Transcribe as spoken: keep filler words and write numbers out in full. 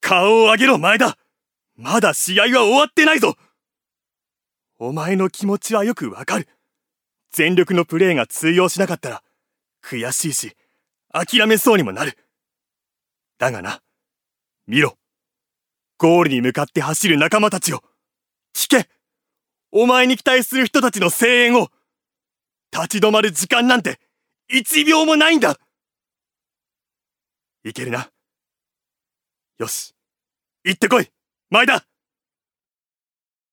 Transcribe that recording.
顔を上げろ前田。まだ試合は終わってないぞ。お前の気持ちはよくわかる。全力のプレーが通用しなかったら悔しいし諦めそうにもなる。だがな、見ろ、ゴールに向かって走る仲間たちを。聞け、お前に期待する人たちの声援を。立ち止まる時間なんて一秒もないんだ。いけるな。よし、行ってこい前田。